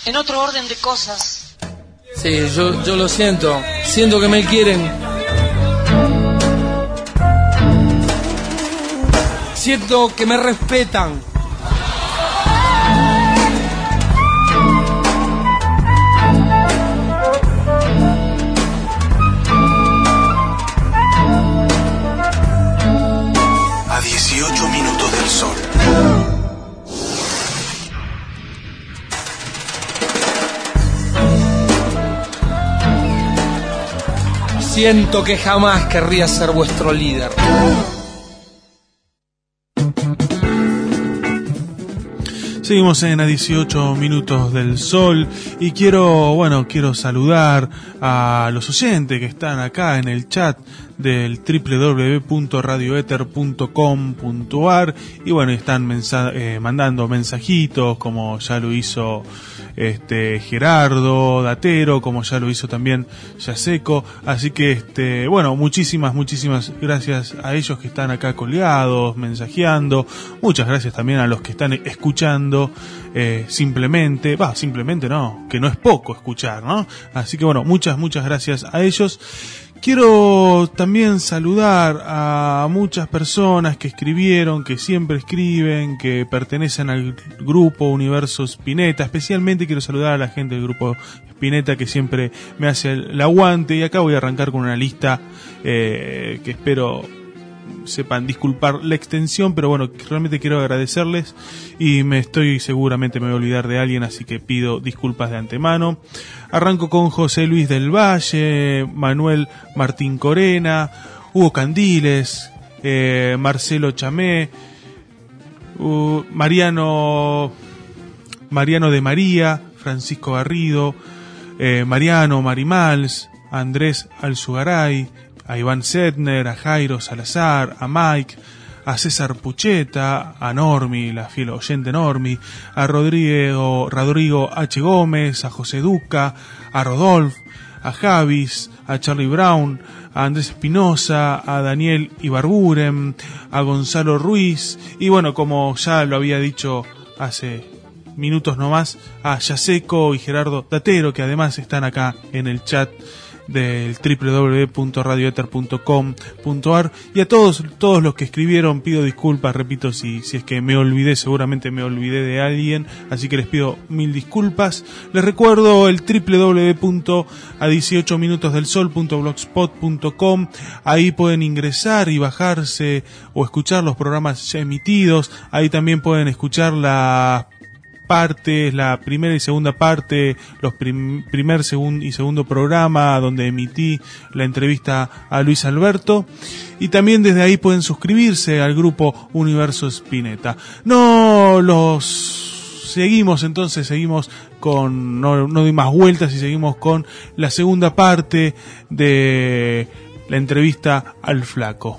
En otro orden de cosas. Sí, yo lo siento. Siento que me quieren. Siento que me respetan. A 18 minutos del sol. Siento que jamás querría ser vuestro líder. Seguimos en A 18 minutos del sol y quiero saludar a los oyentes que están acá en el chat del www.radioether.com.ar y están mandando mensajitos como ya lo hizo Gerardo Datero, como ya lo hizo también Yaseco, así que muchísimas gracias a ellos que están acá colgados, mensajeando. Muchas gracias también a los que están escuchando simplemente no, que no es poco escuchar, ¿no? Así que muchas gracias a ellos. Quiero también saludar a muchas personas que escribieron, que siempre escriben, que pertenecen al grupo Universo Spinetta. Especialmente quiero saludar a la gente del grupo Spinetta que siempre me hace el aguante. Y acá voy a arrancar con una lista que espero sepan disculpar la extensión, pero realmente quiero agradecerles y seguramente me voy a olvidar de alguien, así que pido disculpas de antemano. Arranco con José Luis del Valle, Manuel Martín Corena, Hugo Candiles, Marcelo Chamé, Mariano de María, Francisco Garrido, Mariano Marimals, Andrés Alzugaray, a Iván Setner, a Jairo Salazar, a Mike, a César Pucheta, a Normi, la fiel oyente Normi, a Rodrigo H. Gómez, a José Duca, a Rodolf, a Javis, a Charlie Brown, a Andrés Espinosa, a Daniel Ibarburen, a Gonzalo Ruiz y como ya lo había dicho hace minutos nomás, a Yaseco y Gerardo Datero, que además están acá en el chat del www.radioether.com.ar y a todos los que escribieron pido disculpas, repito, si es que me olvidé, seguramente me olvidé de alguien, así que les pido mil disculpas. Les recuerdo el www.a18minutosdelsol.blogspot.com, ahí pueden ingresar y bajarse o escuchar los programas ya emitidos, ahí también pueden escuchar las partes, la primera y segunda parte, los primer y segundo programa donde emití la entrevista a Luis Alberto, y también desde ahí pueden suscribirse al grupo Universo Spinetta. Seguimos con, no doy más vueltas y seguimos con la segunda parte de la entrevista al Flaco.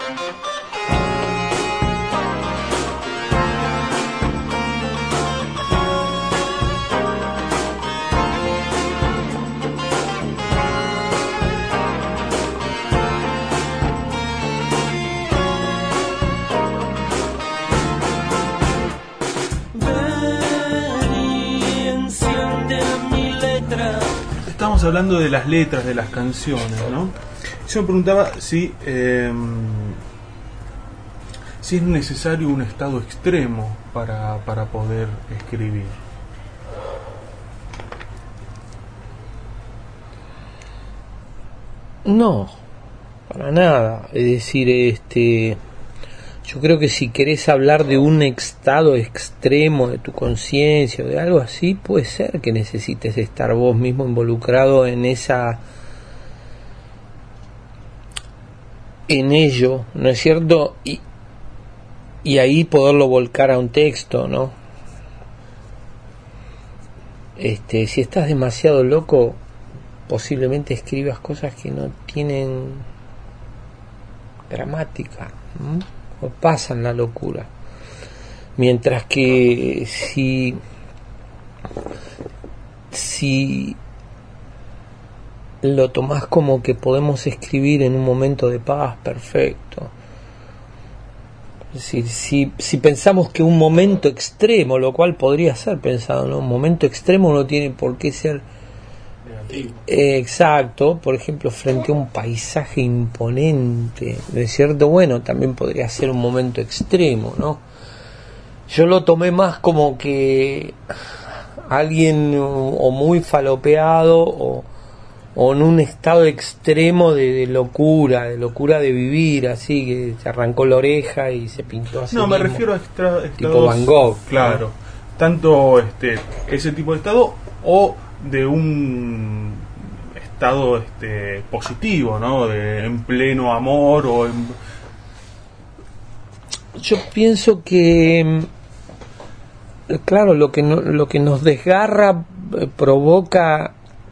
Estamos hablando de las letras de las canciones, ¿no? Yo me preguntaba si es necesario un estado extremo para poder escribir. No, para nada. Es decir, yo creo que si querés hablar de un estado extremo de tu conciencia o de algo así, puede ser que necesites estar vos mismo involucrado en ello, ¿no es cierto? Y ahí poderlo volcar a un texto, ¿no? Si estás demasiado loco, posiblemente escribas cosas que no tienen gramática, ¿no? O pasan la locura. Mientras que si lo tomás como que podemos escribir en un momento de paz, perfecto. Es decir, si pensamos que un momento extremo, lo cual podría ser pensado, ¿no? Un momento extremo no tiene por qué ser negativo. Exacto, por ejemplo, frente a un paisaje imponente, ¿no es cierto? Bueno, también podría ser un momento extremo, ¿no? Yo lo tomé más como que alguien o muy falopeado o en un estado extremo de locura de vivir, así que se arrancó la oreja y se pintó así. No, me refiero a estados tipo Van Gogh, claro, ¿no? Tanto ese tipo de estado o de un estado positivo, ¿no? En pleno amor o en... Yo pienso que claro, lo que nos desgarra provoca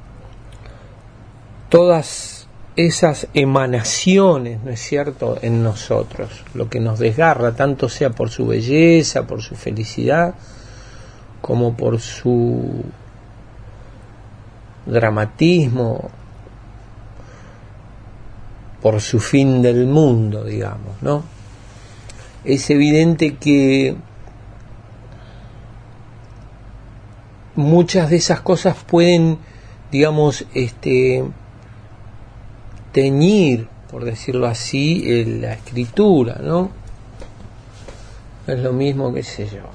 todas esas emanaciones, ¿no es cierto?, en nosotros. Lo que nos desgarra, tanto sea por su belleza, por su felicidad, como por su dramatismo, por su fin del mundo, digamos, ¿no? Es evidente que muchas de esas cosas pueden, digamos, teñir, por decirlo así, la escritura, ¿no? Es lo mismo, qué sé yo.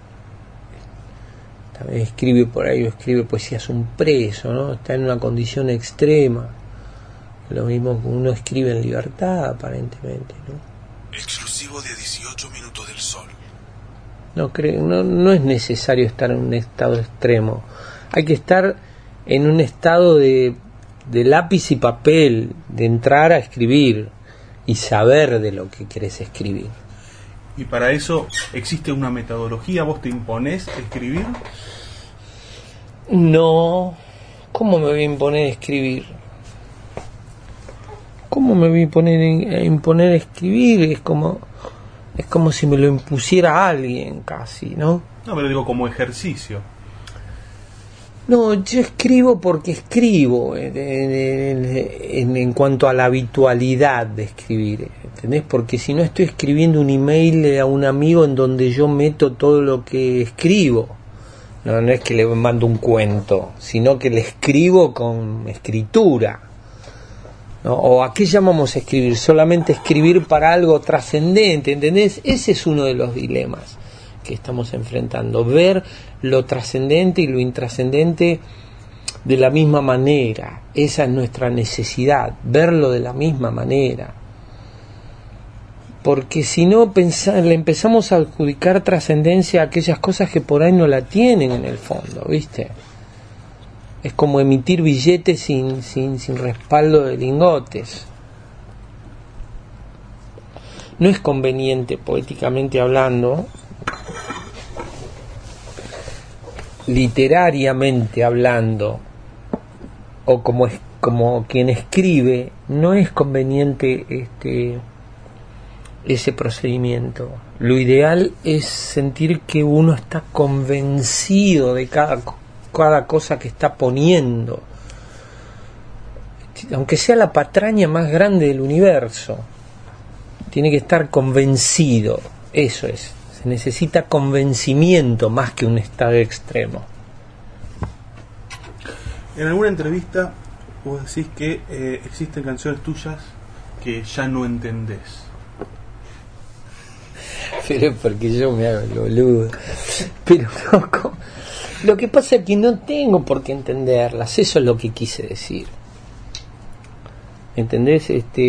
También escribe por ahí, o escribe poesías un preso, ¿no? Está en una condición extrema. Lo mismo que uno escribe en libertad, aparentemente, ¿no? Exclusivo de 18 minutos del sol. No es necesario estar en un estado extremo. Hay que estar en un estado de lápiz y papel, de entrar a escribir y saber de lo que querés escribir. ¿Y para eso existe una metodología? ¿Vos te imponés escribir? No. ¿Cómo me voy a imponer escribir? ¿Cómo me voy a imponer escribir? Es como si me lo impusiera alguien casi, ¿no? No, pero digo como ejercicio. No, yo escribo porque escribo en cuanto a la habitualidad de escribir, ¿entendés? Porque si no estoy escribiendo un email a un amigo en donde yo meto todo lo que escribo, no es que le mando un cuento, sino que le escribo con escritura, ¿no? ¿O a qué llamamos escribir? Solamente escribir para algo trascendente, ¿entendés? Ese es uno de los dilemas que estamos enfrentando, ver lo trascendente y lo intrascendente de la misma manera. Esa es nuestra necesidad, verlo de la misma manera, porque si no le empezamos a adjudicar trascendencia a aquellas cosas que por ahí no la tienen en el fondo, ¿viste? Es como emitir billetes sin respaldo de lingotes. No es conveniente, poéticamente hablando, literariamente hablando, o como quien escribe, no es conveniente ese procedimiento. Lo ideal es sentir que uno está convencido de cada cosa que está poniendo, aunque sea la patraña más grande del universo. Tiene que estar convencido. Eso es. Se necesita convencimiento más que un estado extremo. En alguna entrevista vos decís que existen canciones tuyas que ya no entendés. Pero porque yo me hago el boludo. Pero no, lo que pasa es que no tengo por qué entenderlas. Eso es lo que quise decir. ¿Entendés?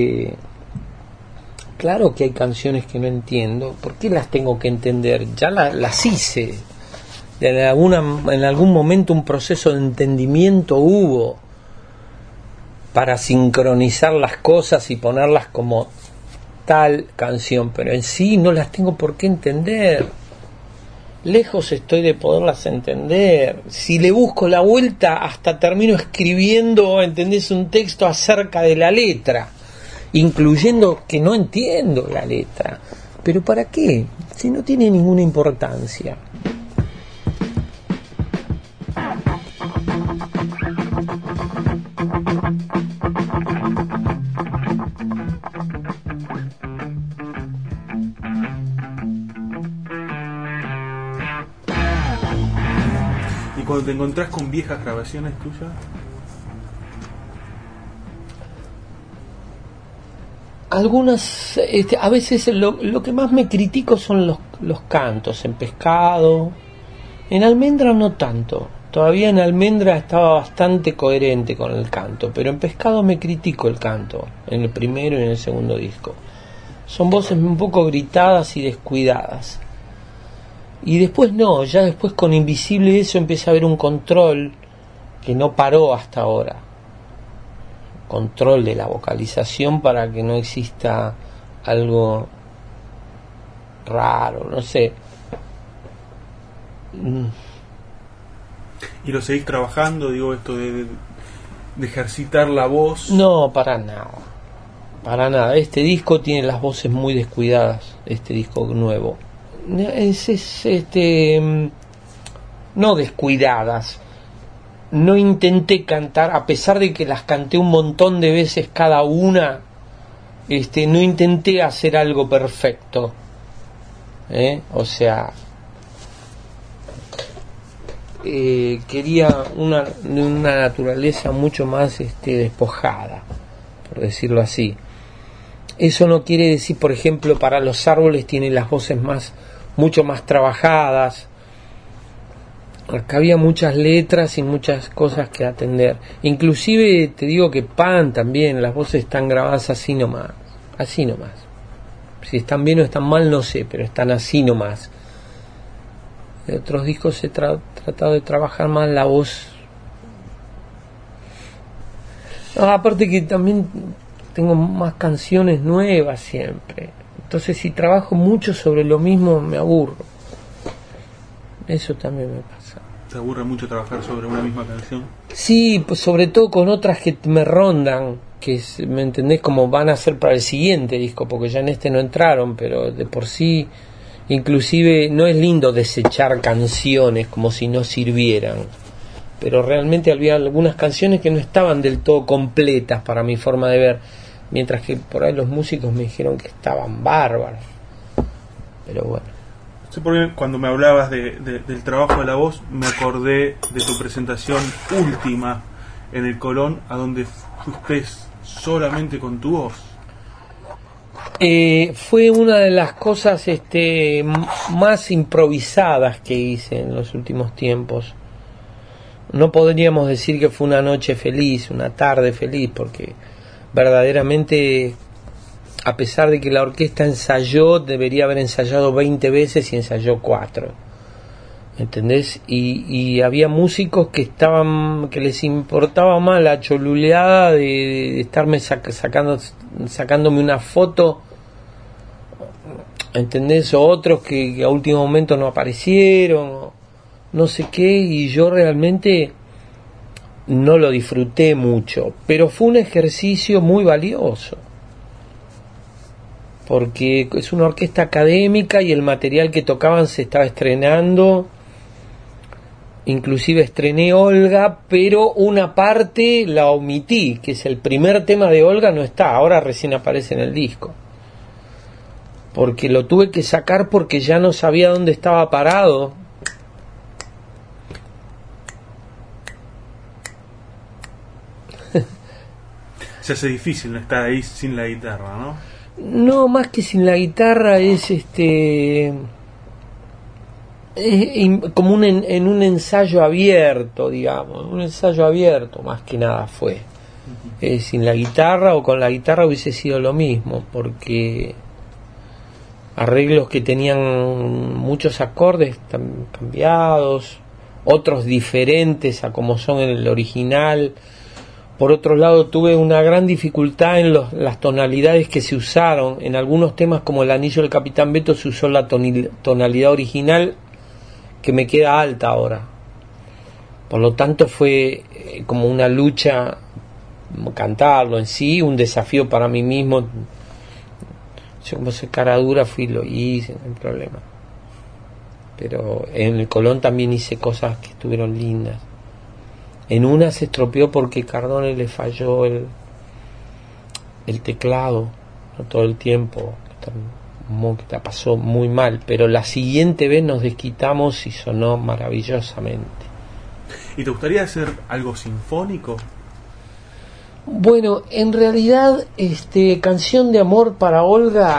Claro que hay canciones que no entiendo. ¿Por qué las tengo que entender? Ya las hice. En algún momento un proceso de entendimiento hubo para sincronizar las cosas y ponerlas como tal canción, pero en sí no las tengo por qué entender. Lejos estoy de poderlas entender. Si le busco la vuelta, hasta termino escribiendo, ¿entendés?, un texto acerca de la letra, incluyendo que no entiendo la letra. ¿Pero para qué? Si no tiene ninguna importancia. cuando te encontrás con viejas grabaciones tuyas? Algunas, a veces lo que más me critico son los cantos en Pescado. En Almendra no tanto. Todavía en Almendra estaba bastante coherente con el canto, pero en Pescado me critico el canto, en el primero y en el segundo disco. Son voces un poco gritadas y descuidadas. Y después no, ya después con Invisible eso empieza a haber un control que no paró hasta ahora. Control de la vocalización para que no exista algo raro, no sé. ¿Y lo seguís trabajando, digo, esto de ejercitar la voz? No, para nada. Para nada. Este disco tiene las voces muy descuidadas, este disco nuevo. No descuidadas. No intenté cantar, a pesar de que las canté un montón de veces cada una, no intenté hacer algo perfecto. O sea, quería una naturaleza mucho más despojada, por decirlo así. Eso no quiere decir, por ejemplo, para Los Árboles tiene las voces mucho más trabajadas. Acá había muchas letras y muchas cosas que atender. Inclusive te digo que Pan también, las voces están grabadas así nomás. Si están bien o están mal no sé, pero están así nomás. De otros discos he tratado de trabajar más la voz. Aparte que también tengo más canciones nuevas siempre. Entonces si trabajo mucho sobre lo mismo me aburro. Eso también me pasa. ¿Te aburre mucho trabajar sobre una misma canción? Sí, pues sobre todo con otras que me rondan, ¿me entendés? Como van a ser para el siguiente disco, porque ya en este no entraron, pero de por sí, inclusive no es lindo desechar canciones como si no sirvieran, pero realmente había algunas canciones que no estaban del todo completas para mi forma de ver, mientras que por ahí los músicos me dijeron que estaban bárbaros, pero bueno. Sí, porque cuando me hablabas del trabajo de la voz, me acordé de tu presentación última en el Colón, a donde fuiste solamente con tu voz. Fue una de las cosas más improvisadas que hice en los últimos tiempos. No podríamos decir que fue una noche feliz, una tarde feliz, porque verdaderamente, a pesar de que la orquesta ensayó, debería haber ensayado 20 veces y ensayó 4. ¿Entendés? Y había músicos que les importaba más la choluleada de estarme sacándome una foto, ¿entendés? O otros que a último momento no aparecieron, o no sé qué, y yo realmente no lo disfruté mucho, pero fue un ejercicio muy valioso. Porque es una orquesta académica y el material que tocaban se estaba estrenando. Inclusive estrené Olga, pero una parte la omití, que es el primer tema de Olga, no está, ahora recién aparece en el disco. Porque lo tuve que sacar porque ya no sabía dónde estaba parado. Se hace difícil no estar ahí sin la guitarra, ¿no? No, más que sin la guitarra es como en un ensayo abierto, digamos, un ensayo abierto más que nada fue. Sin la guitarra o con la guitarra hubiese sido lo mismo, porque arreglos que tenían muchos acordes cambiados, otros diferentes a como son en el original. Por otro lado, tuve una gran dificultad en las tonalidades que se usaron. En algunos temas, como El Anillo del Capitán Beto, se usó la tonalidad original, que me queda alta ahora. Por lo tanto, fue como una lucha cantarlo en sí, un desafío para mí mismo. Yo, como soy cara dura, fui y lo hice, no hay problema. Pero en el Colón también hice cosas que estuvieron lindas. En una se estropeó porque Cardone le falló el teclado, no todo el tiempo, que pasó muy mal, pero la siguiente vez nos desquitamos y sonó maravillosamente. ¿Y te gustaría hacer algo sinfónico? Bueno, en realidad, Canción de Amor para Olga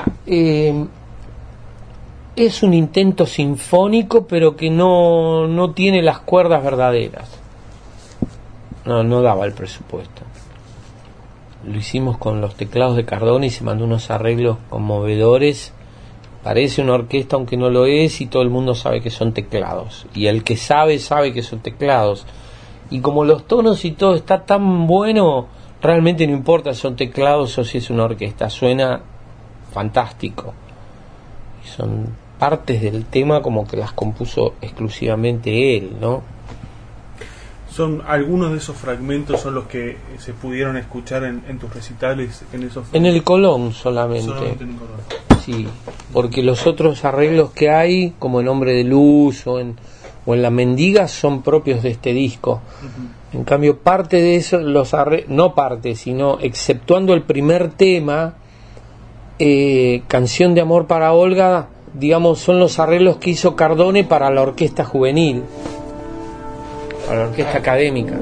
es un intento sinfónico, pero que no tiene las cuerdas verdaderas. No daba el presupuesto. Lo hicimos con los teclados de Cardone y se mandó unos arreglos conmovedores. Parece una orquesta aunque no lo es, y todo el mundo sabe que son teclados. Y el que sabe que son teclados. Y como los tonos y todo está tan bueno, realmente no importa si son teclados o si es una orquesta. Suena fantástico. Y son partes del tema como que las compuso exclusivamente él, ¿no? Son algunos de esos fragmentos son los que se pudieron escuchar en tus recitales en el Colón solamente en el Colón. Sí, porque los otros arreglos que hay, como en Hombre de Luz o en La Mendiga, son propios de este disco. En cambio, parte de eso, no parte, sino exceptuando el primer tema, Canción de Amor para Olga, digamos, son los arreglos que hizo Cardone para la orquesta juvenil, para la orquesta académica.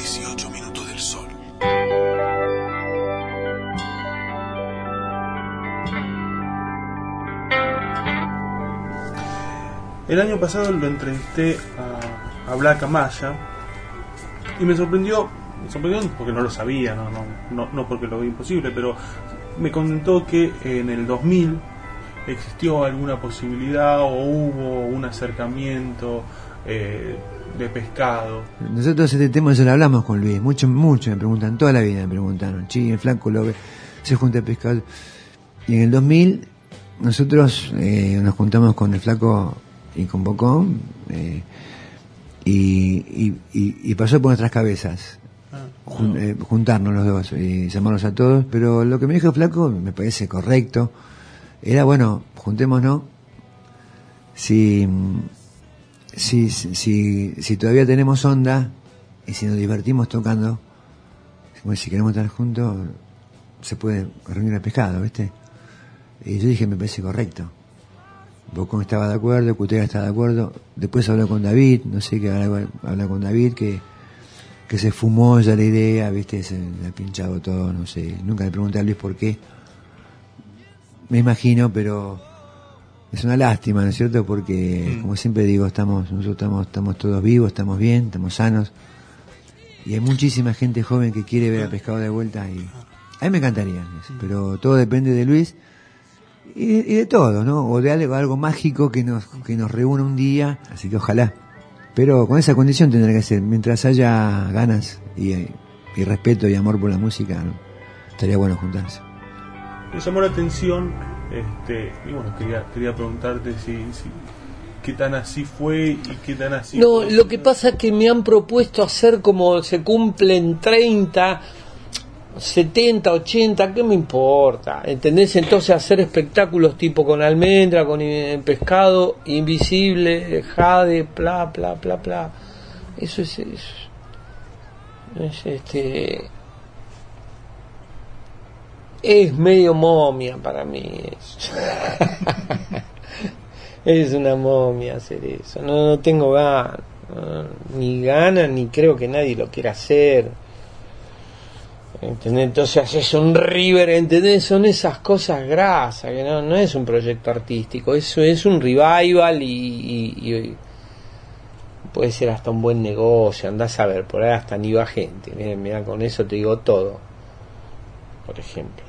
18 minutos del sol. El año pasado lo entrevisté a Black Amaya y me sorprendió porque no lo sabía, no porque lo vi imposible, pero me contó que en el 2000 existió alguna posibilidad o hubo un acercamiento de pescado. Nosotros este tema ya lo hablamos con Luis, mucho me preguntan, toda la vida me preguntaron, el flaco lo ve, se junta a pescar. Y en el 2000 nosotros nos juntamos con el flaco y con Bocón y pasó por nuestras cabezas juntarnos los dos y llamarlos a todos, pero lo que me dijo el flaco me parece correcto, era bueno, juntémonos si todavía tenemos onda y si nos divertimos tocando, bueno, si queremos estar juntos se puede reunir el pescado, ¿viste? Y yo dije, me parece correcto. Bocón estaba de acuerdo, Cutera estaba de acuerdo, después habló con David, no sé qué habla con David, que se fumó ya la idea, ¿viste? Se le ha pinchado todo, no sé, nunca le pregunté a Luis por qué, me imagino, pero es una lástima, ¿no es cierto? Porque, como siempre digo, nosotros estamos todos vivos, estamos bien, estamos sanos, y hay muchísima gente joven que quiere ver a Pescado de vuelta, y a mí me encantaría, pero todo depende de Luis y de todo, ¿no? O de algo mágico que nos reúna un día, así que ojalá. Pero con esa condición tendrá que ser, mientras haya ganas y respeto y amor por la música, ¿no? Estaría bueno juntarse. Me llamó la atención, y bueno, quería preguntarte si qué tan así fue y qué tan así no fue. Lo que pasa es que me han propuesto hacer, como se cumplen 30, 70, 80, ¿qué me importa? ¿Entendés? Entonces hacer espectáculos tipo con Almendra, con Pescado, Invisible, Jade, bla, bla, bla, bla. Eso es medio momia para mí. Es una momia hacer eso. No tengo ganas, ni ganas, ni creo que nadie lo quiera hacer. ¿Entendés? Entonces haces un River, ¿entendés? Son esas cosas grasas, que no es un proyecto artístico, eso es un revival y puede ser hasta un buen negocio, andás a ver, por ahí hasta ni va gente, mirá, con eso te digo todo. Por ejemplo,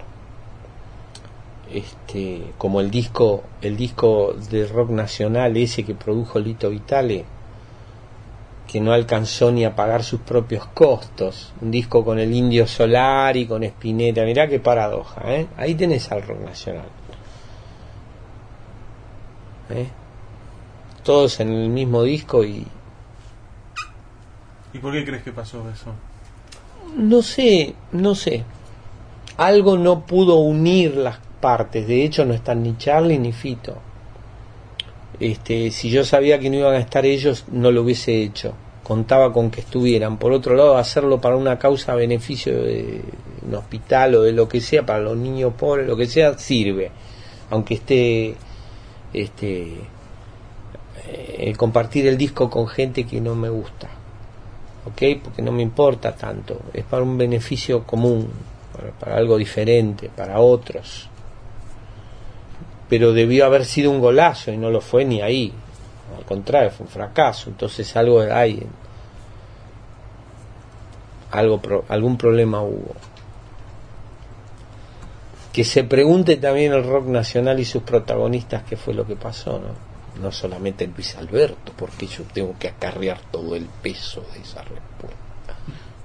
como el disco de rock nacional ese que produjo Lito Vitale, que no alcanzó ni a pagar sus propios costos, un disco con el Indio Solari, con Spinetta, mirá qué paradoja, ahí tenés al rock nacional, todos en el mismo disco. ¿Y por qué crees que pasó eso? No sé, algo no pudo unir las partes, de hecho no están ni Charlie ni Fito. Si yo sabía que no iban a estar ellos, no lo hubiese hecho, contaba con que estuvieran. Por otro lado, hacerlo para una causa a beneficio de un hospital o de lo que sea, para los niños pobres, lo que sea, sirve, aunque esté compartir el disco con gente que no me gusta, ¿ok? Porque no me importa tanto, es para un beneficio común, para algo diferente, para otros. Pero debió haber sido un golazo y no lo fue ni ahí, al contrario, fue un fracaso. Entonces algún problema hubo. Que se pregunte también el rock nacional y sus protagonistas qué fue lo que pasó, no solamente Luis Alberto, porque yo tengo que acarrear todo el peso de esa respuesta.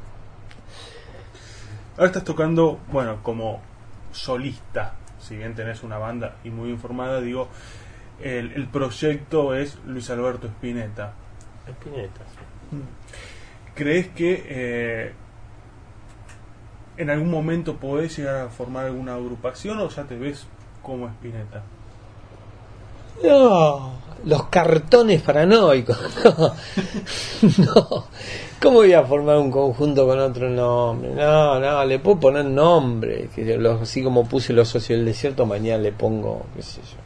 Ahora estás tocando, bueno, como solista, si bien tenés una banda y muy informada, digo, el proyecto es Luis Alberto Spinetta. Spinetta, sí. ¿Crees que en algún momento podés llegar a formar alguna agrupación o ya te ves como Spinetta? No, los cartones paranoicos. No. ¿Cómo voy a formar un conjunto con otro nombre? No, le puedo poner nombre, así como puse Los Socios del Desierto, mañana le pongo, qué sé yo,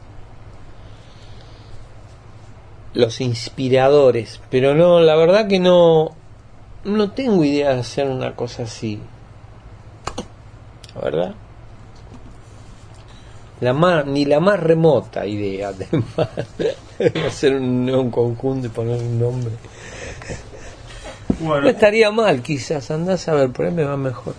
Los Inspiradores. Pero no, la verdad que no no tengo idea de hacer una cosa así, ¿verdad? Ni la más remota idea de hacer un conjunto y poner un nombre. Bueno. No estaría mal, quizás, andás a ver, por ahí me va mejor.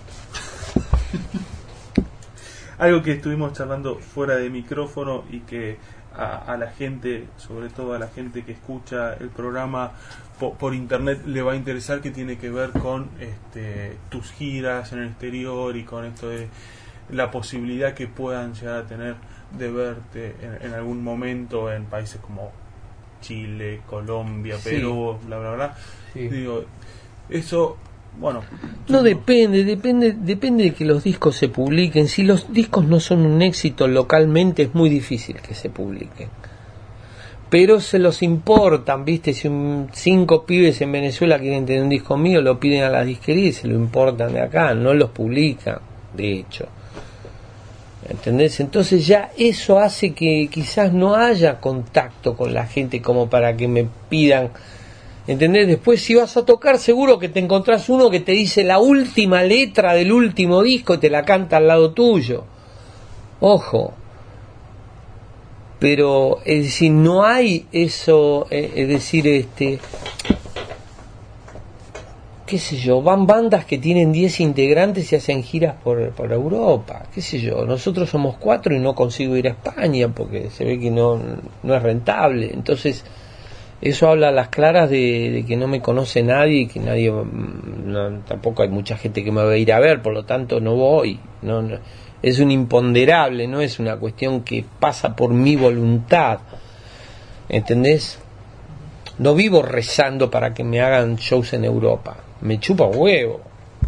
Algo que estuvimos charlando fuera de micrófono y que a la gente, sobre todo a la gente que escucha el programa por internet, le va a interesar, que tiene que ver con tus giras en el exterior y con esto de la posibilidad que puedan llegar a tener de verte en algún momento en países como Chile, Colombia, Perú, bla bla bla. Sí. Digo, eso, bueno, no depende de que los discos se publiquen. Si los discos no son un éxito localmente, es muy difícil que se publiquen, pero se los importan, ¿viste? Si 5 pibes en Venezuela quieren tener un disco mío, lo piden a las disquerías y se lo importan de acá, no los publican, de hecho, ¿entendés? Entonces ya eso hace que quizás no haya contacto con la gente como para que me pidan, ¿entendés? Después, si vas a tocar, seguro que te encontrás uno que te dice la última letra del último disco y te la canta al lado tuyo. Ojo. Pero, es decir, no hay eso, es decir, qué sé yo, van bandas que tienen 10 integrantes y hacen giras por Europa, qué sé yo. Nosotros somos 4 y no consigo ir a España porque se ve que no es rentable. Entonces, eso habla a las claras de que no me conoce nadie y que nadie, tampoco hay mucha gente que me va a ir a ver, por lo tanto no voy. No, es un imponderable, no es una cuestión que pasa por mi voluntad, ¿entendés? No vivo rezando para que me hagan shows en Europa, me chupa huevo,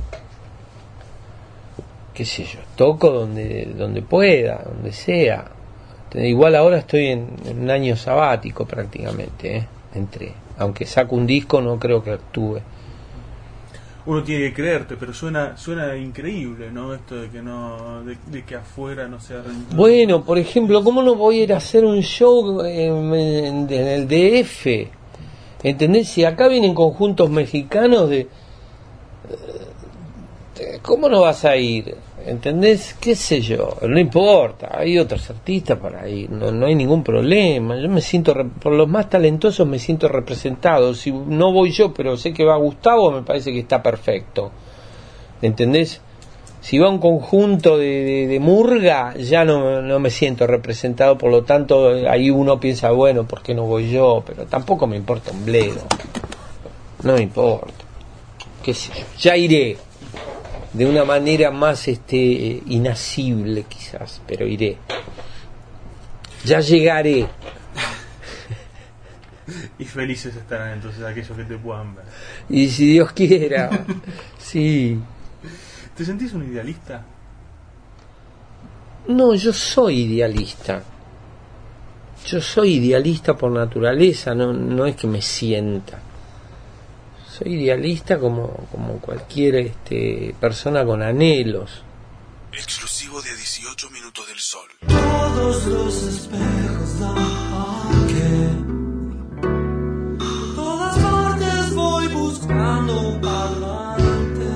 qué sé yo, toco donde pueda, donde sea. Igual ahora estoy en un año sabático prácticamente, aunque saco un disco no creo que actúe. Uno tiene que creerte, pero suena increíble, ¿no? Esto de que de que afuera no sea rentable. Bueno, por ejemplo, ¿cómo no voy a ir a hacer un show en el DF? ¿Entendés? Si acá vienen conjuntos mexicanos ¿cómo no vas a ir? ¿Entendés? ¿Qué sé yo? No importa, hay otros artistas para ir, no hay ningún problema. Yo me siento, por los más talentosos me siento representado. Si no voy yo, pero sé que va Gustavo, me parece que está perfecto. ¿Entendés? Si va un conjunto de murga, ya no me siento representado, por lo tanto ahí uno piensa, bueno, ¿por qué no voy yo? Pero tampoco me importa un bledo. No me importa. ¿Qué sé yo? Ya iré. De una manera más inasible quizás, pero iré. Ya llegaré. Y felices estarán entonces aquellos que te puedan ver. Y si Dios quiera, sí. ¿Te sentís un idealista? No, yo soy idealista. Yo soy idealista por naturaleza, no es que me sienta. Soy idealista como cualquier persona con anhelos. Exclusivo de 18 minutos del sol. Todos los espejos dan que por todas partes voy buscando un parlante.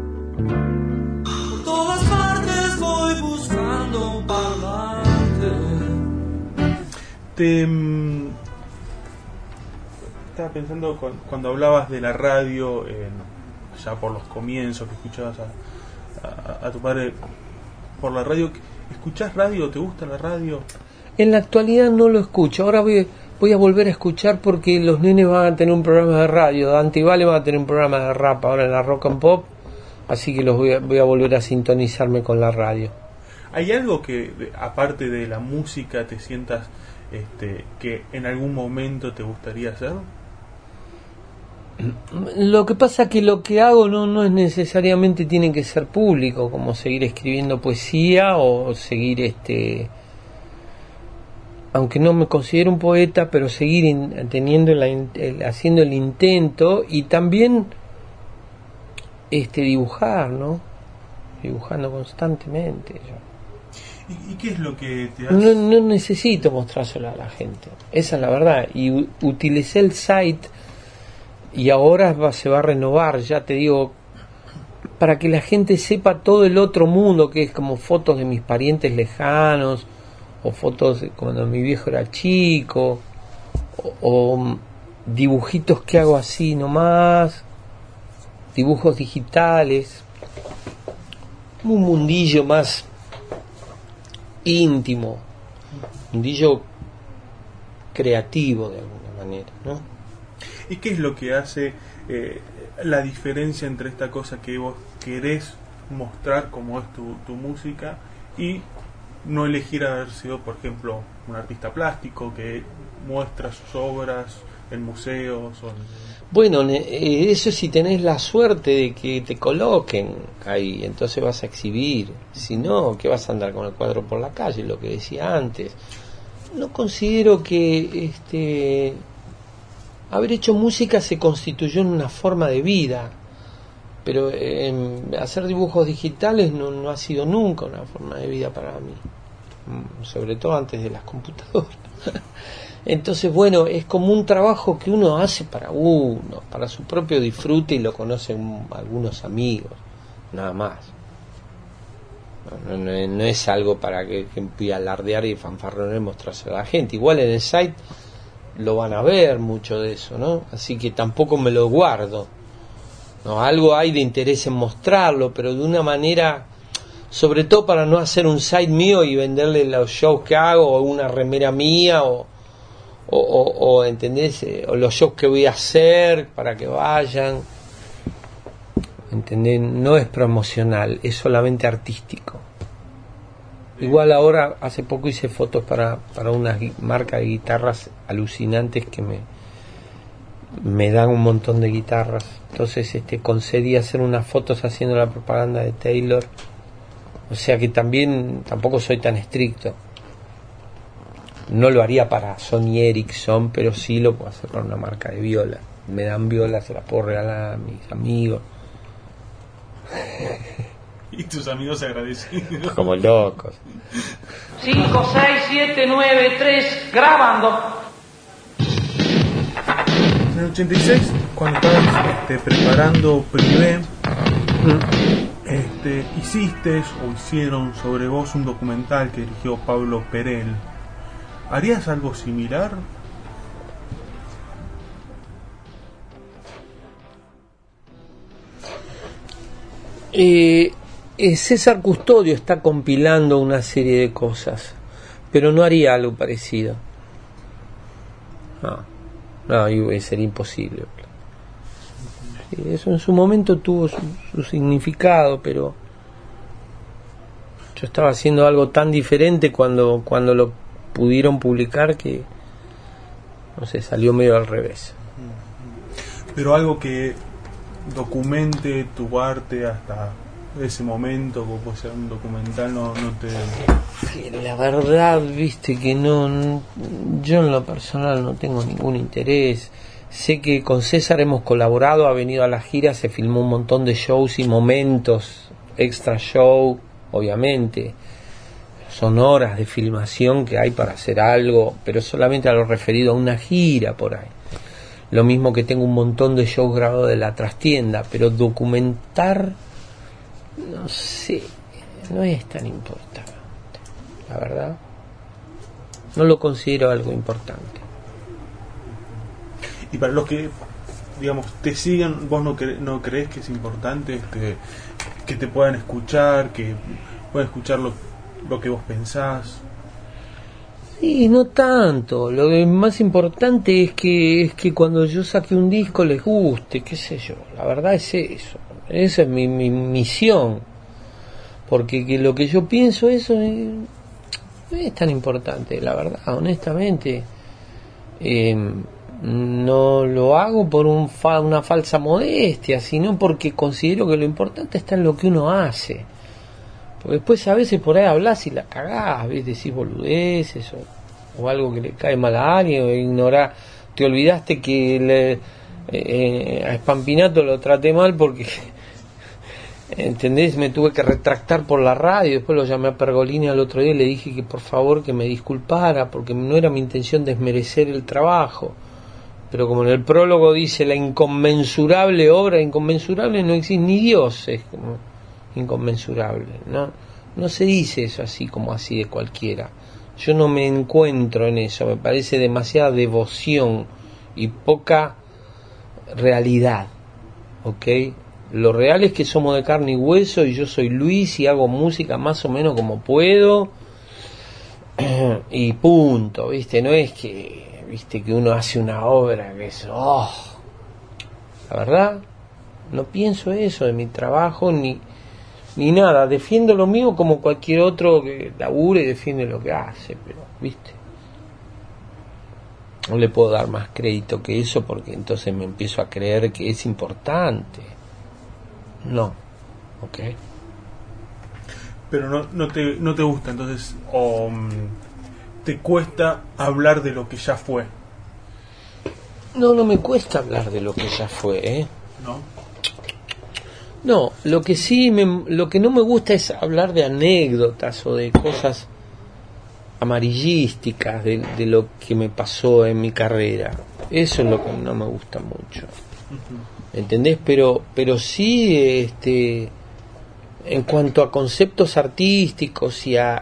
Por todas partes voy buscando un parlante. Estaba pensando cuando hablabas de la radio, ya por los comienzos que escuchabas a tu padre por la radio. ¿Escuchás radio? ¿Te gusta la radio? En la actualidad no lo escucho. Ahora voy a volver a escuchar porque los nenes van a tener un programa de radio. Dante y Vale van a tener un programa de rap ahora en la Rock and Pop. Así que voy a volver a sintonizarme con la radio. ¿Hay algo que, aparte de la música, te sientas que en algún momento te gustaría hacer? Lo que pasa es que lo que hago no es necesariamente tiene que ser público, como seguir escribiendo poesía o seguir aunque no me considero un poeta, pero seguir haciendo el intento, y también dibujar, ¿no? Dibujando constantemente yo. ¿Y qué es lo que te hace? No necesito mostrárselo a la gente, esa es la verdad. Y utilicé el site y ahora se va a renovar, ya te digo, para que la gente sepa todo el otro mundo, que es como fotos de mis parientes lejanos, o fotos de cuando mi viejo era chico, o dibujitos que hago así nomás, dibujos digitales, un mundillo más íntimo, mundillo creativo de alguna manera, ¿no? ¿Y qué es lo que hace la diferencia entre esta cosa que vos querés mostrar como es tu música y no elegir haber sido, por ejemplo, un artista plástico que muestra sus obras en museos? Bueno, eso si tenés la suerte de que te coloquen ahí, entonces vas a exhibir. Si no, ¿qué vas a andar con el cuadro por la calle? Lo que decía antes. No considero que haber hecho música se constituyó en una forma de vida, pero hacer dibujos digitales no ha sido nunca una forma de vida para mí, sobre todo antes de las computadoras. Entonces, bueno, es como un trabajo que uno hace para uno, para su propio disfrute, y lo conocen algunos amigos, nada más. No es algo para que voy a alardear y fanfarronear y mostrarse a la gente. Igual en el site lo van a ver mucho de eso, ¿no? Así que tampoco me lo guardo. No, algo hay de interés en mostrarlo, pero de una manera, sobre todo para no hacer un site mío y venderle los shows que hago, o una remera mía, o ¿entendés? O los shows que voy a hacer para que vayan. ¿Entendés? No es promocional, es solamente artístico. Igual ahora, hace poco hice fotos para una marca de guitarras alucinantes que me dan un montón de guitarras. Entonces concedí hacer unas fotos haciendo la propaganda de Taylor. O sea que tampoco soy tan estricto. No lo haría para Sony Ericsson, pero sí lo puedo hacer para una marca de viola. Me dan violas, se las puedo regalar a mis amigos. Y tus amigos agradecidos. Como locos. 5, 6, 7, 9, 3, grabando. En el 86, cuando estabas preparando Privé, hiciste o hicieron sobre vos un documental que dirigió Pablo Perel. ¿Harías algo similar? César Custodio está compilando una serie de cosas, pero no haría algo parecido. No, sería imposible. Sí, eso en su momento tuvo su significado, pero yo estaba haciendo algo tan diferente cuando lo pudieron publicar que, no sé, salió medio al revés. Pero algo que documente tu arte hasta ese momento, como puede ser un documental, no te... La verdad, viste que no, yo en lo personal no tengo ningún interés. Sé que con César hemos colaborado, ha venido a la gira, se filmó un montón de shows y momentos, extra show, obviamente. Son horas de filmación que hay para hacer algo, pero solamente a lo referido a una gira por ahí. Lo mismo que tengo un montón de shows grabados de La Trastienda, pero documentar, no sé, no es tan importante, la verdad. No lo considero algo importante. Y para los que, digamos, te sigan, ¿vos no crees que es importante que te puedan escuchar, que puedan escuchar lo que vos pensás? Sí, no tanto. Lo más importante es que cuando yo saque un disco les guste, qué sé yo. La verdad es eso. Esa es mi misión. Porque lo que yo pienso, eso no es tan importante, la verdad, honestamente. No lo hago por una falsa modestia, sino porque considero que lo importante está en lo que uno hace. Porque después a veces por ahí hablas y la cagás, ¿ves? Decís boludeces o algo que le cae mal a alguien, o ignorás, te olvidaste que a Spampinato lo traté mal porque, ¿entendés? Me tuve que retractar por la radio, después lo llamé a Pergolini al otro día y le dije que por favor que me disculpara porque no era mi intención desmerecer el trabajo. Pero como en el prólogo dice la inconmensurable obra, inconmensurable no existe, ni Dios es como inconmensurable, no se dice eso así como así de cualquiera. Yo no me encuentro en eso, me parece demasiada devoción y poca realidad, ¿ok? Lo real es que somos de carne y hueso y yo soy Luis y hago música más o menos como puedo y punto, ¿viste? No es que, ¿viste? Que uno hace una obra que es, la verdad, no pienso eso de mi trabajo ni nada, defiendo lo mío como cualquier otro que labure y defiende lo que hace, pero, ¿viste? No le puedo dar más crédito que eso porque entonces me empiezo a creer que es importante. No, ¿ok? Pero no te gusta, entonces, te cuesta hablar de lo que ya fue. No me cuesta hablar de lo que ya fue, ¿eh? No, lo que sí, lo que no me gusta es hablar de anécdotas o de cosas amarillísticas de lo que me pasó en mi carrera. Eso es lo que no me gusta mucho. ¿Entendés? Pero sí, en cuanto a conceptos artísticos y a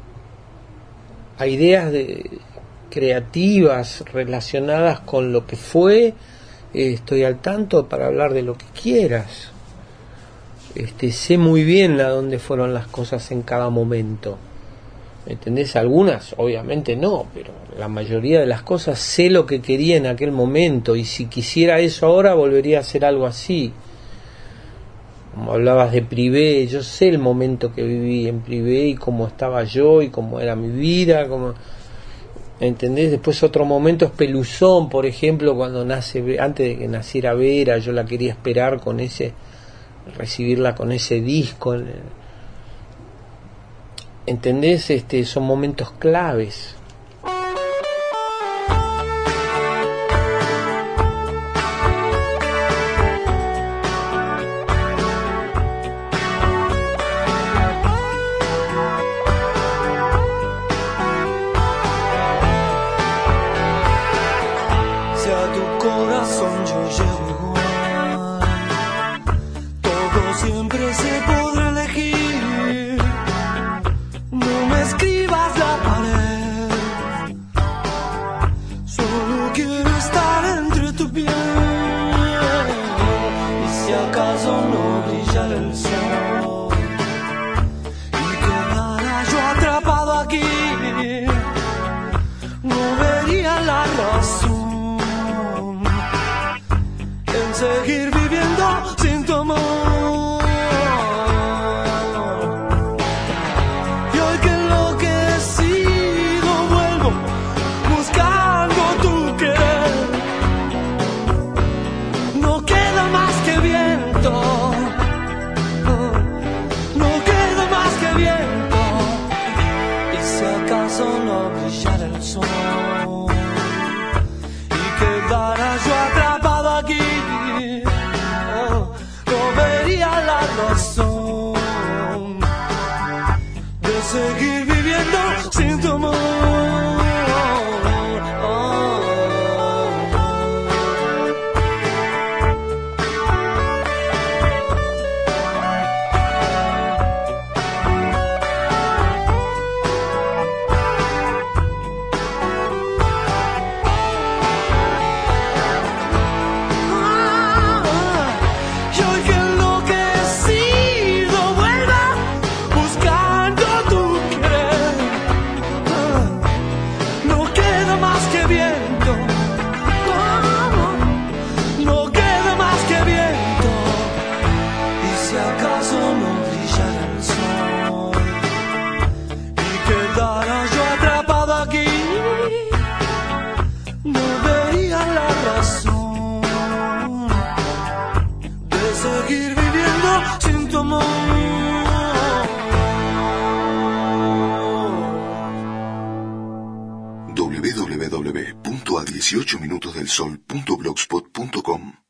ideas creativas relacionadas con lo que fue, estoy al tanto para hablar de lo que quieras. Sé muy bien a dónde fueron las cosas en cada momento. ¿Entendés? Algunas, obviamente no, pero la mayoría de las cosas sé lo que quería en aquel momento y si quisiera eso ahora volvería a hacer algo así. Como hablabas de Privé, yo sé el momento que viví en Privé y cómo estaba yo y cómo era mi vida, ¿entendés? Después otro momento es Peluzón, por ejemplo, cuando antes de que naciera Vera, yo la quería esperar recibirla con ese disco. ¿Entendés? Son momentos claves. Si a tu corazón yo llego igual, todo siempre se podrá elegir. No me escribas la pared, solo quiero estar entre tu piel. Y si acaso no brillara el sol y quedara yo atrapado aquí, no vería la razón en seguir viviendo sin tu amor. No brillara el sol y quedara yo atrapado aquí, no vería la razón de seguir viviendo sin tu amor. Seguir viviendo sin tu amor. www.a18minutosdelsol.blogspot.com